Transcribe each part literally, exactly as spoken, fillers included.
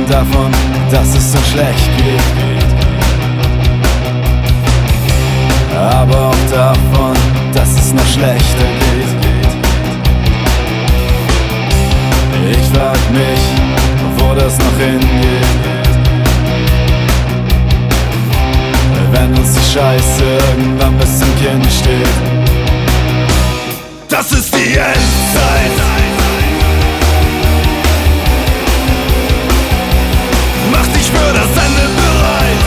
davon, dass es so schlecht geht, aber auch davon, dass es noch schlechter geht. Ich frag mich, wo das noch hingeht, wenn uns die Scheiße irgendwann bis zum Kinn steht. Das ist die Endzeit. Mach dich für das Ende bereit.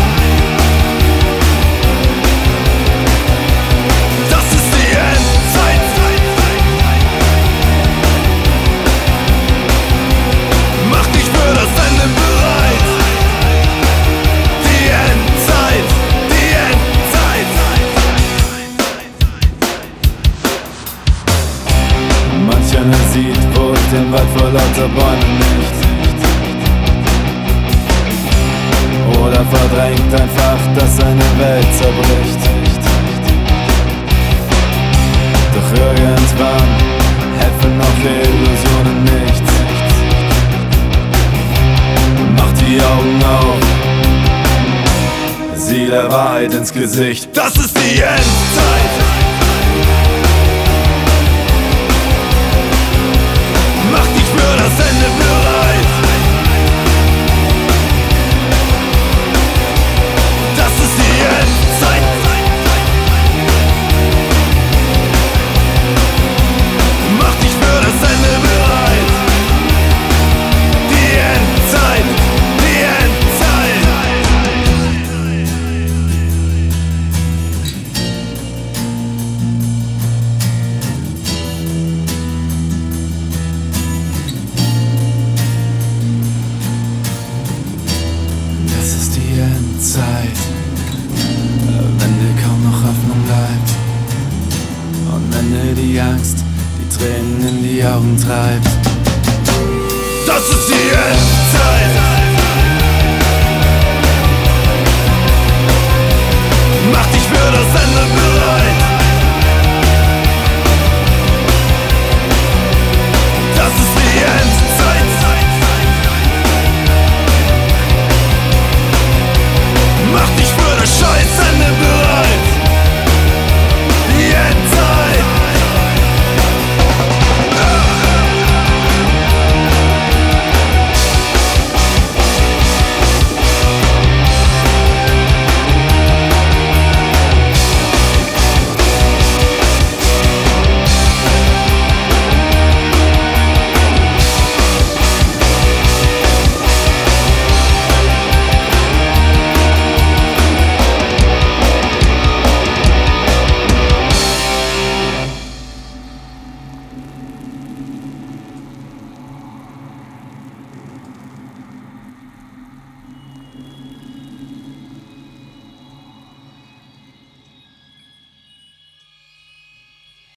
Das ist die Endzeit. Mach dich für das Ende bereit. Die Endzeit, die Endzeit. Manch einer sieht wohl den Wald vor lauter Bäumen nicht, oder verdrängt einfach, dass seine Welt zerbricht. Doch irgendwann helfen auch Illusionen nichts. Mach die Augen auf, sieh der Wahrheit ins Gesicht. Das ist die Endzeit. Mach dich für das Ende bereit. Das ist die Endzeit. Mach dich für das Ende bereit. Die Endzeit, die Endzeit. Das ist die Endzeit, wenn dir kaum noch Hoffnung bleibt und wenn dir die Angst die Tränen in die Augen treibt. Das ist die Endzeit. Mach dich für das Ende bereit.